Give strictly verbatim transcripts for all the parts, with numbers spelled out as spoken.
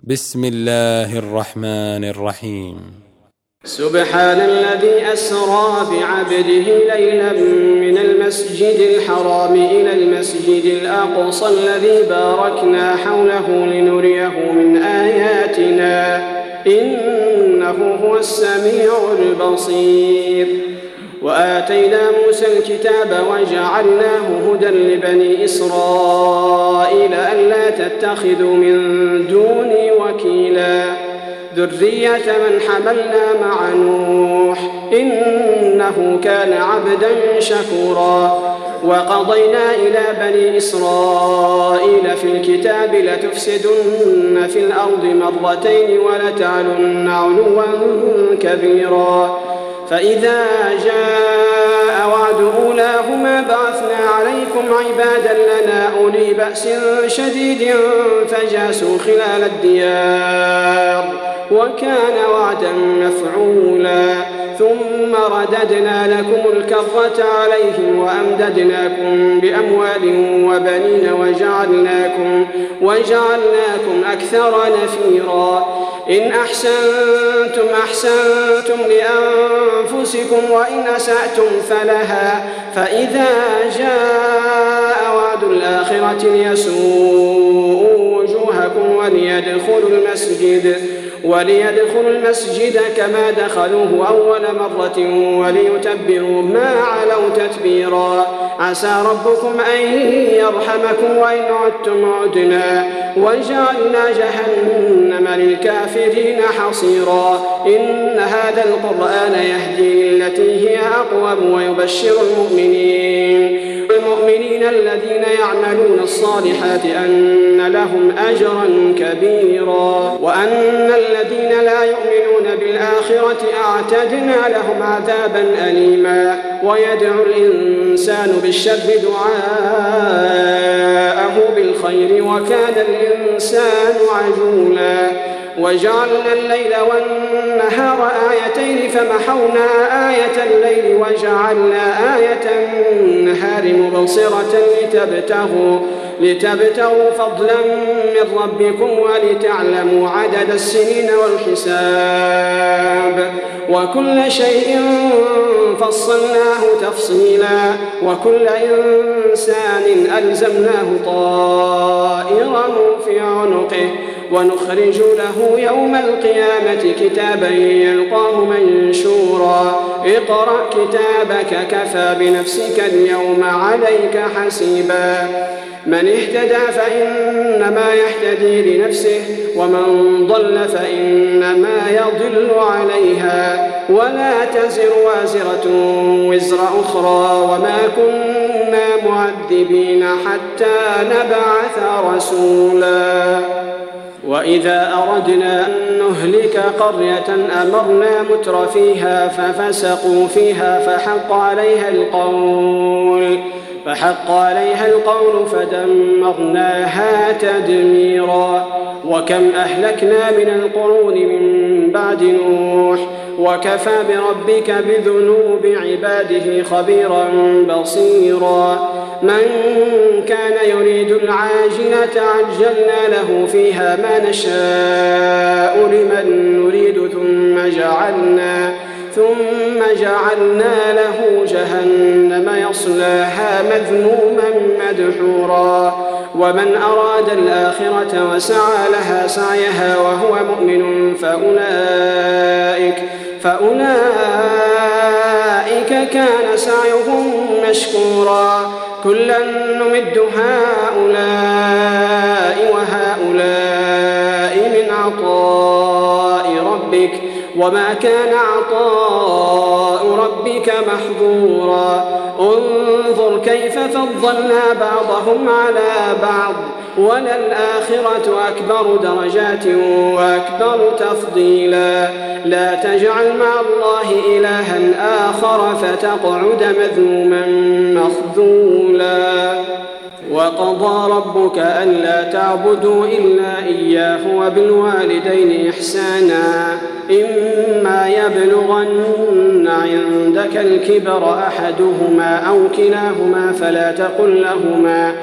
بسم الله الرحمن الرحيم. سبحان الذي أسرى بعبده ليلا من المسجد الحرام إلى المسجد الأقصى الذي باركنا حوله لنريه من آياتنا إنه هو السميع البصير. وآتينا موسى الكتاب وجعلناه هدى لبني إسرائيل ألا تتخذوا من دوني وكيلا ذرية من حملنا مع نوح إنه كان عبدا شكورا. وقضينا إلى بني إسرائيل في الكتاب لتفسدن في الأرض مرتين ولتعلن علوا كبيرا. فإذا جاء وعد أولاهما بعثنا عليكم عبادا لنا أولي بأس شديد فجاسوا خلال الديار وكان وعدا مفعولا. ثم رددنا لكم الكرة عليهم وأمددناكم بأموال وبنين وجعلناكم, وجعلناكم أكثر نفيرا. إن أحسنتم أحسنتم لأنفسكم وإن أسأتم فلها. فإذا جاء وعد الآخرة ليسوءوا وجوهكم وليدخلوا المسجد وليدخلوا المسجد كما دخلوه أول مرة وليتبروا ما علوا تتبيرا. عسى ربكم أن يرحمكم وإن عدتم عدنا وجعلنا جهنم للكافرين حصيرا. إن هذا القرآن يهدي للتي هي أقوم ويبشر المؤمنين المؤمنين الذين يعملون الصالحات أن لهم أجرا كبيرا وأن الذين لا يؤمنون بالآخرة أعتدنا لهم عذابا أليما. ويدعو الإنسان بالشر دعاءه بالخير وكان الإنسان عجولا. وجعلنا الليل والنهار آيتين فمحونا آية الليل وجعلنا آية النهار مبصرة لتبتغوا, لتبتغوا فضلا من ربكم ولتعلموا عدد السنين والحساب وكل شيء فصلناه تفصيلا. وكل إنسان ألزمناه طائره في عنقه ونخرج له يوم القيامة كتابا يلقاه منشورا. اقرأ كتابك كفى بنفسك اليوم عليك حسيبا. من اهتدى فإنما يهتدي لنفسه ومن ضل فإنما يضل عليها ولا تزر وازرة وزر أخرى وما كنا معذبين حتى نبعث رسولا. وإذا أردنا أن نهلك قرية أمرنا متر فيها ففسقوا فيها فحق عليها القول فحق عليها القول فدمرناها تدميرا. وكم أهلكنا من القرون من بعد نوح وكفى بربك بذنوب عباده خبيرا بصيرا. من كان يريد العاجلة عجلنا له فيها ما نشاء لمن نريد ثم جعلنا ثم جعلنا له جهنم يصلاها مذموما مدحورا. ومن أراد الآخرة وسعى لها سعيها وهو مؤمن فأولئك, فأولئك كان سعيهم مشكورا. كلا نمد هؤلاء وهؤلاء من عطاء ربك وما كان عطاء ربك محظورا. انظر كيف فضلنا بعضهم على بعض وللآخرة أكبر درجات وأكبر تفضيلا. لا تجعل مع الله إلها آخر فتقعد مذموما مخذولا. وقضى ربك ألا تعبدوا إلا إياه وبالوالدين إحسانا إما يبلغن عندك الكبر أحدهما أو كلاهما فلا تقل لهما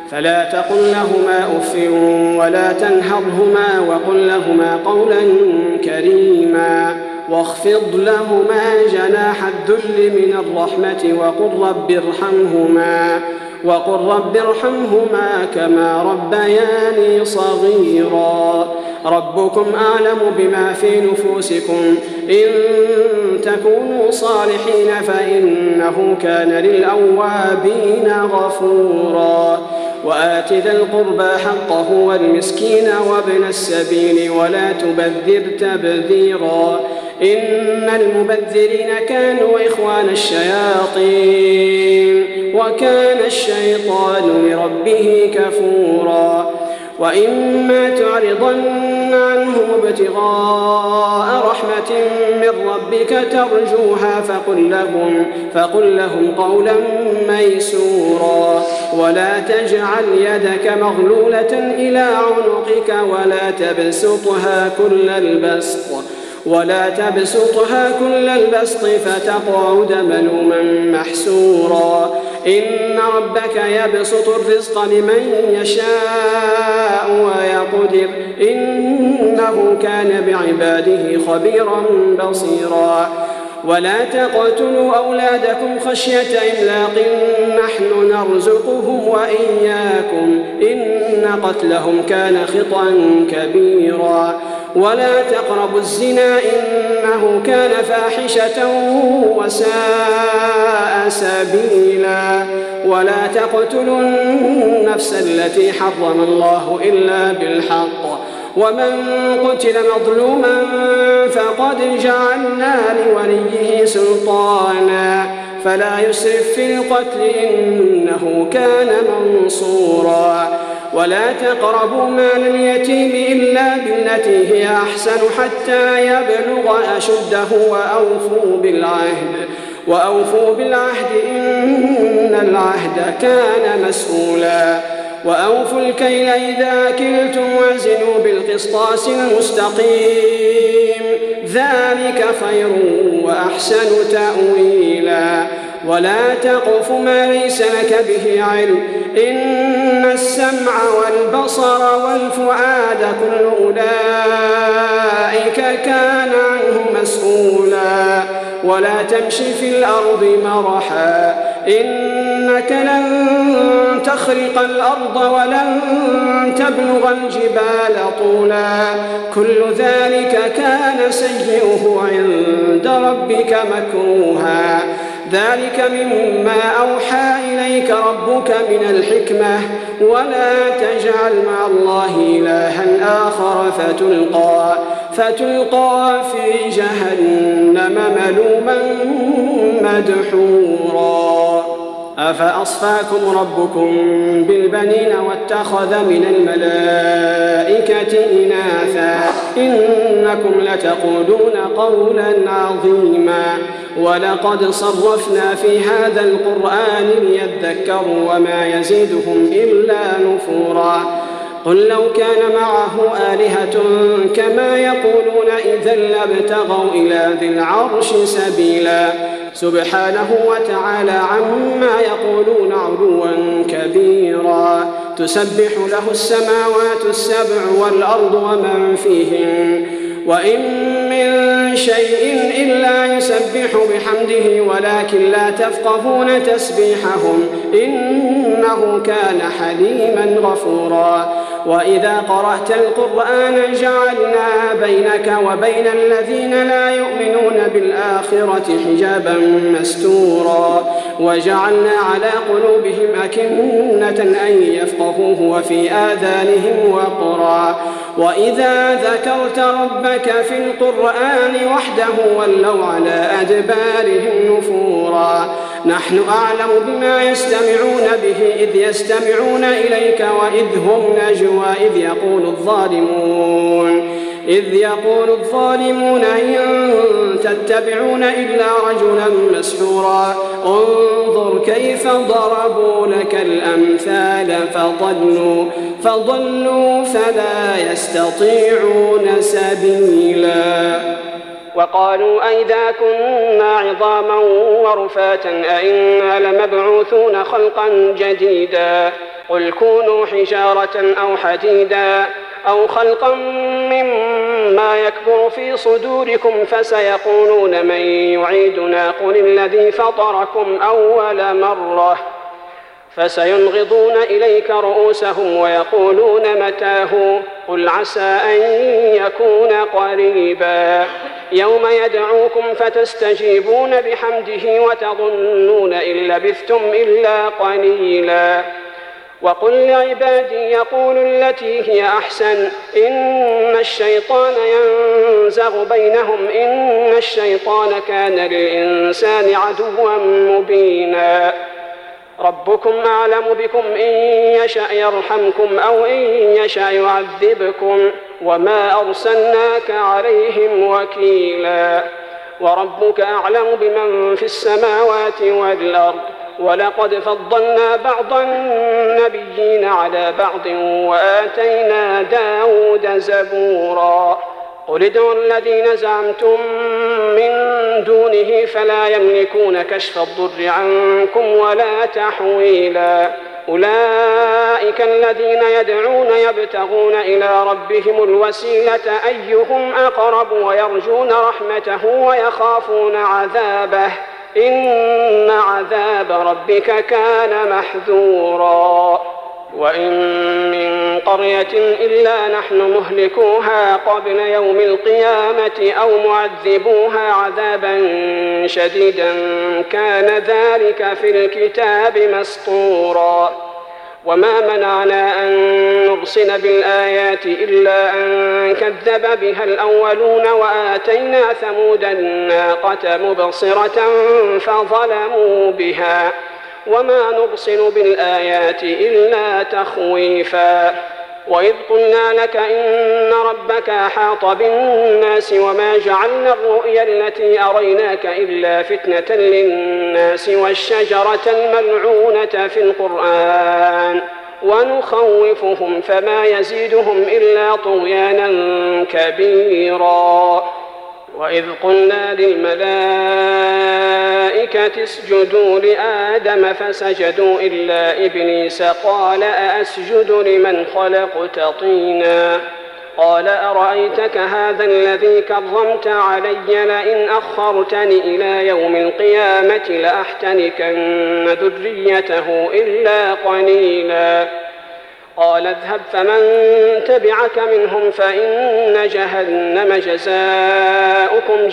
فلا تقل لهما أف ولا تنهرهما وقل لهما قولا كريما واخفض لهما جناح الذل من الرحمة وقل رب ارحمهما وقل رب ارحمهما كما ربياني صغيرا ربكم أعلم بما في نفوسكم إن تكونوا صالحين فإنه كان للأوابين غفورا وآت ذا القربى حقه والمسكين وابن السبيل ولا تبذر تبذيرا إن المبذرين كانوا إخوان الشياطين وكان الشيطان لربه كفورا وإما تعرضن عنهم ابتغاء رحمة من ربك ترجوها فقل لهم, فقل لهم قولا ميسورا ولا تجعل يدك مغلولة إلى عنقك ولا تبسطها كل البسط ولا تبسطها كل البسط فتقعد ملوما محسورا إن ربك يبسط الرزق لمن يشاء ويقدر إنه كان بعباده خبيرا بصيرا ولا تقتلوا أولادكم خشية إملاق نحن نرزقهم وإياكم إن قتلهم كان خطأ كبيرا ولا تقربوا الزنا إنه كان فاحشة وساء سبيلا ولا تقتلوا النفس التي حرم الله إلا بالحق ومن قتل مظلوما فقد جعلنا لوليه سلطانا فلا يسرف في القتل إنه كان منصورا ولا تقربوا مال اليتيم إلا بالتي هي أحسن حتى يبلغ أشده وأوفوا بالعهد وأوفوا بالعهد إن العهد كان مسؤولا وأوفوا الكيل إذا كلتم وزنوا بالقسطاس المستقيم ذلك خير وأحسن تأويلا ولا تقف ما ليس لك به علم إن السمع والبصر والفؤاد كل أولئك كان عنه مسؤولا ولا تمش في الأرض مرحا إنك لن تخرق الأرض ولن تبلغ الجبال طولا كل ذلك كان سيئه عند ربك مكروها ذلك مما أوحى إليك ربك من الحكمة ولا تجعل مع الله إلها آخر فتلقى, فتلقى في جهنم ملوما مدحورا أفأصفاكم ربكم بالبنين واتخذ من الملائكة إناثا إنكم لتقولون قولا عظيما ولقد صرفنا في هذا القرآن ليذكروا وما يزيدهم إلا نفورا قل لو كان معه آلهة كما يقولون إذا لابتغوا إلى ذي العرش سبيلا سبحانه وتعالى عما يقولون علوا كبيرا تسبح له السماوات السبع والأرض ومن فيهن وإن من شيء إلا يسبح بحمده ولكن لا تفقهون تسبيحهم إنه كان حليما غفورا وإذا قرأت القرآن جعلنا بينك وبين الذين لا يؤمنون بالآخرة حجابا مستورا وجعلنا على قلوبهم أكنة أن يفقهوه وفي آذانهم وقرا وإذا ذكرت ربك في القرآن وحده ولوا على أدبارهم نفورا نحن أعلم بما يستمعون به إذ يستمعون إليك وإذ هم نجوى إذ يقول الظالمون إذ يقول الظالمون إن تتبعون إلا رجلا مسحورا انظر كيف ضربوا لك الأمثال فضلوا, فضلوا فلا يستطيعون سبيلا وقالوا أئذا كنا عظاما ورفاتا أئنا لمبعوثون خلقا جديدا قل كونوا حجارة أو حديدا أو خلقا مما يكبر في صدوركم فسيقولون من يعيدنا قل الذي فطركم أول مرة فسينغضون إليك رؤوسهم ويقولون متاه قل عسى أن يكون قريبا يوم يدعوكم فتستجيبون بحمده وتظنون إن لبثتم إلا قليلا وقل لعبادي يقولوا التي هي أحسن إن الشيطان ينزغ بينهم إن الشيطان كان للإنسان عدوا مبينا ربكم أعلم بكم إن يشأ يرحمكم أو إن يشأ يعذبكم وما أرسلناك عليهم وكيلا وربك أعلم بمن في السماوات والأرض ولقد فضلنا بعض النبيين على بعض وآتينا داود زبورا قل ادعوا الذين زعمتم من دونه فلا يملكون كشف الضر عنكم ولا تحويلا أولئك الذين يدعون يبتغون إلى ربهم الوسيلة أيهم أقرب ويرجون رحمته ويخافون عذابه إن عذاب ربك كان محذورا وإن من قرية إلا نحن مهلكوها قبل يوم القيامة أو معذبوها عذابا شديدا كان ذلك في الكتاب مسطورا وما منعنا أن نرسل بالآيات إلا أن كذب بها الأولون وآتينا ثمود الناقة مبصرة فظلموا بها وما نرسل بالآيات إلا تخويفا وإذ قلنا لك إن ربك أحاط بالناس وما جعلنا الرؤيا التي أريناك إلا فتنة للناس والشجرة الملعونة في القرآن ونخوفهم فما يزيدهم إلا طغيانا كبيرا وإذ قلنا للملائكة اسجدوا لآدم فسجدوا إلا إبليس قال أأسجد لمن خلقت طينا قال أرأيتك هذا الذي كرمت علي لئن أخرتني إلى يوم القيامة لأحتنكن ذريته إلا قليلا قال اذهب فمن تبعك منهم فإن جهنم جزاؤكم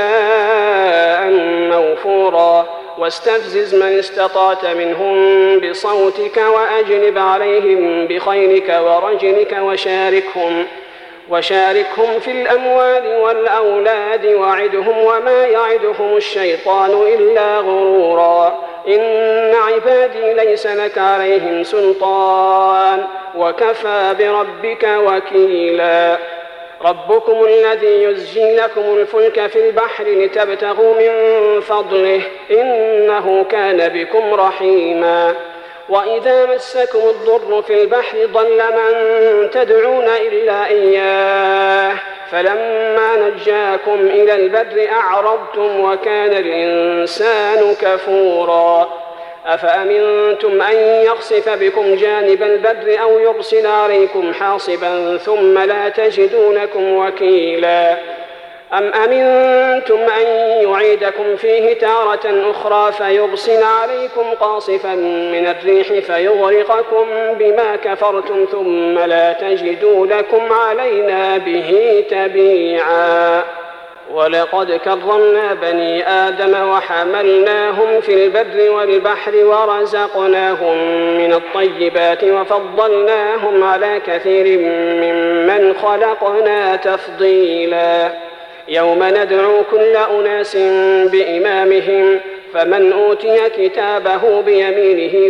جزاء موفورا واستفزز من استطعت منهم بصوتك وأجلب عليهم بخيلك ورجلك وشاركهم وشاركهم في الأموال والأولاد وعدهم وما يعدهم الشيطان إلا غرورا إن عبادي ليس لك عليهم سلطان وكفى بربك وكيلا ربكم الذي يزجي لكم الفلك في البحر لتبتغوا من فضله إنه كان بكم رحيما وإذا مسكم الضر في البحر ضل من تدعون إلا إياه فلما نجاكم إلى البر أعرضتم وكان الإنسان كفورا أفأمنتم أن يخسف بكم جانب البر أو يرسل عليكم حاصبا ثم لا تجدوا لكم وكيلا أم أمنتم أن يعيدكم فيه تارة أخرى فيرسل عليكم قاصفا من الريح فيغرقكم بما كفرتم ثم لا تجدوا لكم علينا به تبيعا ولقد كرمنا بني آدم وحملناهم في البر والبحر ورزقناهم من الطيبات وفضلناهم على كثير ممن خلقنا تفضيلا يوم ندعو كل أناس بإمامهم فمن أوتي كتابه بيمينه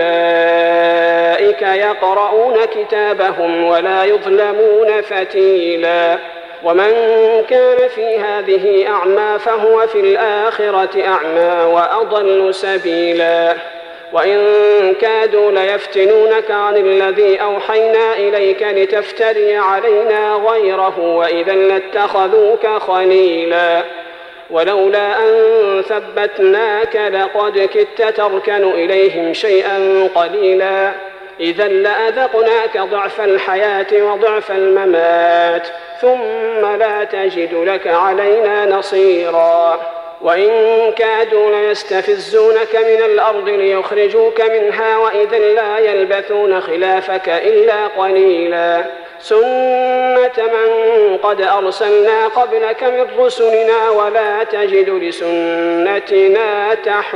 فأولئك يقرؤون كتابهم ولا يظلمون فتيلا ومن كان في هذه أعمى فهو في الآخرة أعمى وأضل سبيلا وإن كادوا ليفتنونك عن الذي أوحينا إليك لتفتري علينا غيره وإذا لاتخذوك خليلا ولولا أن ثبتناك لقد كدت تركن إليهم شيئا قليلا إذا لأذقناك ضعف الحياة وضعف الممات ثم لا تجد لك علينا نصيرا وإن كادوا ليستفزونك من الأرض ليخرجوك منها وإذا لا يلبثون خلافك إلا قليلا سنة من قد أرسلنا قبلك من رسلنا ولا تجد لسنتنا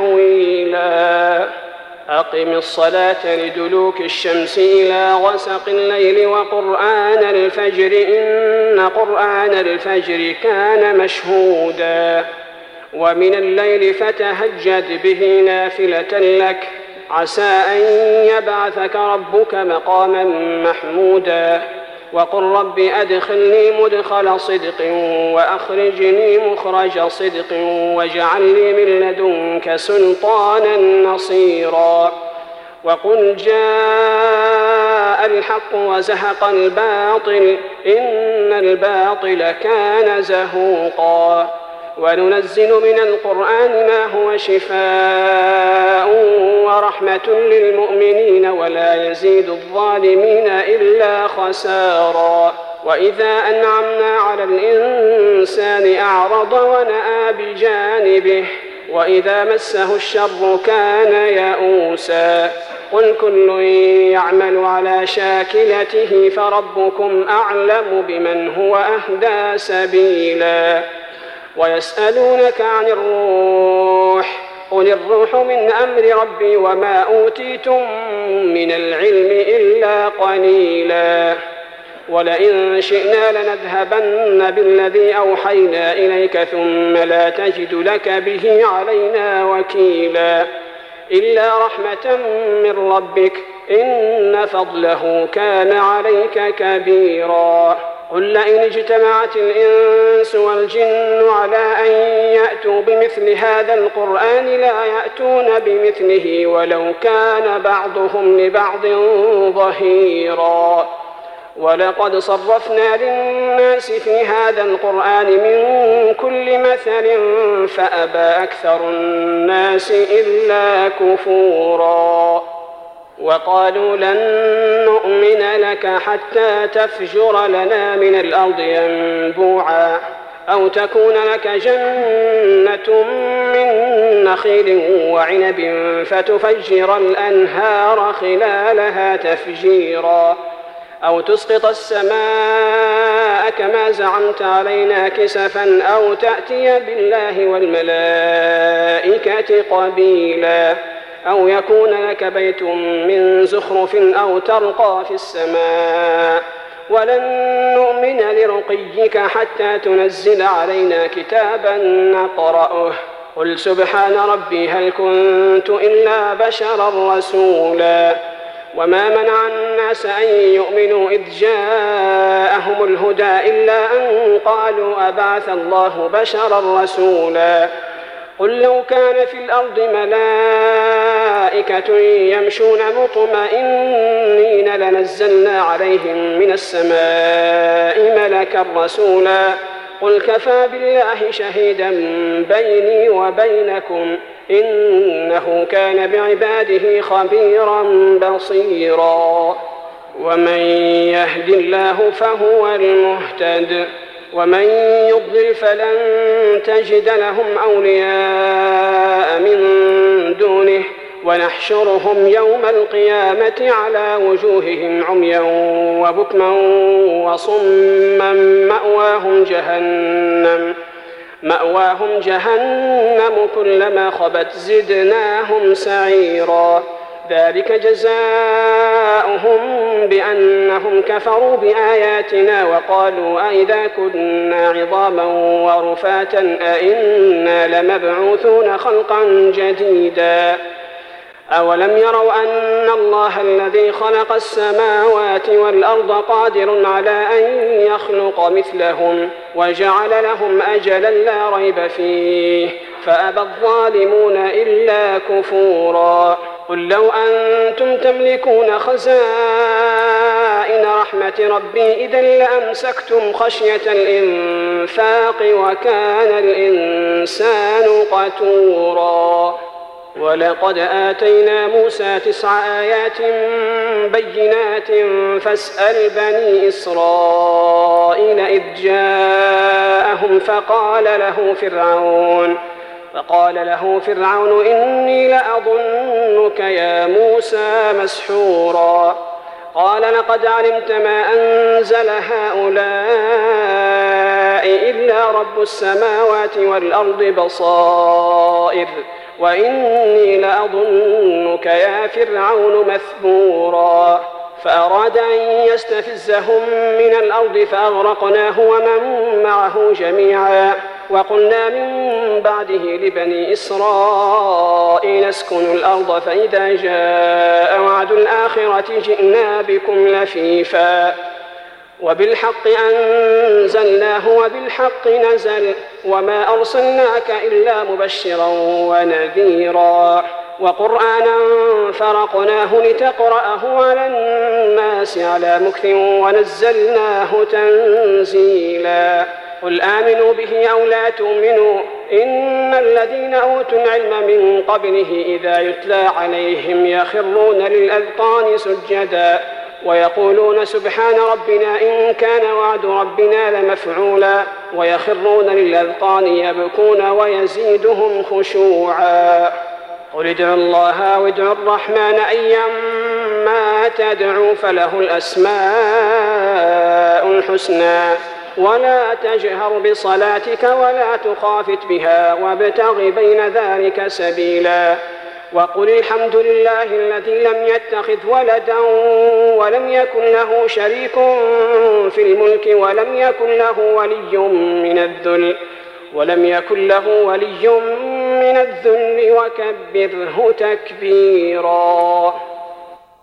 تحويلا أقم الصلاة لدلوك الشمس إلى غسق الليل وقرآن الفجر إن قرآن الفجر كان مشهودا ومن الليل فتهجد به نافلة لك عسى أن يبعثك ربك مقاما محمودا وقل رب أدخلني مدخل صدق وأخرجني مخرج صدق واجعل لي من لدنك سلطانا نصيرا وقل جاء الحق وزهق الباطل إن الباطل كان زهوقا وننزل من القرآن ما هو شفاء ورحمة للمؤمنين ولا يزيد الظالمين إلا خسارا وإذا أنعمنا على الإنسان أعرض ونأى بجانبه وإذا مسه الشر كان يئوسا قل كل يعمل على شاكلته فربكم أعلم بمن هو أهدى سبيلا ويسألونك عن الروح قل الروح من أمر ربي وما أوتيتم من العلم إلا قليلا ولئن شئنا لنذهبن بالذي أوحينا إليك ثم لا تجد لك به علينا وكيلا إلا رحمة من ربك إن فضله كان عليك كبيرا قل لئن اجتمعت الإنس والجن على أن يأتوا بمثل هذا القرآن لا يأتون بمثله ولو كان بعضهم لبعض ظهيرا ولقد صرفنا للناس في هذا القرآن من كل مثل فأبى أكثر الناس إلا كفورا وقالوا لن نؤمن لك حتى تفجر لنا من الأرض ينبوعا أو تكون لك جنة من نخيل وعنب فتفجر الأنهار خلالها تفجيرا أو تسقط السماء كما زعمت علينا كسفا أو تأتي بالله والملائكة قبيلا أو يكون لك بيت من زخرف أو ترقى في السماء ولن نؤمن لرقيك حتى تنزل علينا كتابا نقرأه قل سبحان ربي هل كنت إلا بشرا رسولا وما منع الناس أن يؤمنوا إذ جاءهم الهدى إلا أن قالوا أبعث الله بشرا رسولا قل لو كان في الأرض ملائكة يمشون مطمئنين لنزلنا عليهم من السماء ملكا رسولا قل كفى بالله شهيدا بيني وبينكم إنه كان بعباده خبيرا بصيرا ومن يهد الله فهو المهتد ومن يضلل فلن تجد لهم أولياء من دونه ونحشرهم يوم القيامة على وجوههم عميا وبكما وصما مأواهم جهنم مأواهم جهنم كلما خبت زدناهم سعيرا ذلك جزاؤهم بأنهم كفروا بآياتنا وقالوا أئذا كنا عظاما ورفاتا أئنا لمبعوثون خلقا جديدا أولم يروا أن الله الذي خلق السماوات والأرض قادر على أن يخلق مثلهم وجعل لهم أجلا لا ريب فيه فأبى الظالمون إلا كفورا قل لو أنتم تملكون خزائن رحمة ربي إذا لأمسكتم خشية الإنفاق وكان الإنسان قتورا ولقد آتينا موسى تسع آيات بينات فاسأل بني إسرائيل إذ جاءهم فقال له فرعون فقال له فرعون إني لأظنك يا موسى مسحورا قال لقد علمت ما أنزل هؤلاء إلا رب السماوات والأرض بصائر وإني لأظنك يا فرعون مثبورا فأراد أن يستفزهم من الأرض فأغرقناه ومن معه جميعا وقلنا من بعده لبني إسرائيل اسكنوا الأرض فإذا جاء وعد الآخرة جئنا بكم لفيفا وبالحق أنزلناه وبالحق نزل وما أرسلناك إلا مبشرا ونذيرا وقرآنا فرقناه لتقرأه على الناس على مكث ونزلناه تنزيلا قل آمنوا به أو لا تؤمنوا إن الذين أوتوا العلم من قبله إذا يتلى عليهم يخرون للأذقان سجدا ويقولون سبحان ربنا إن كان وعد ربنا لمفعولا ويخرون للأذقان يبكون ويزيدهم خشوعا قل ادعوا الله وادعوا الرحمن أيما تدعوا فله الأسماء الحسنى ولا تجهر بصلاتك ولا تخافت بها وابتغ بين ذلك سبيلا وقل الحمد لله الذي لم يتخذ ولدا ولم يكن له شريك في الملك ولم يكن له ولي من الذل ولم يكن له ولي من الذل وكبره تكبيرا.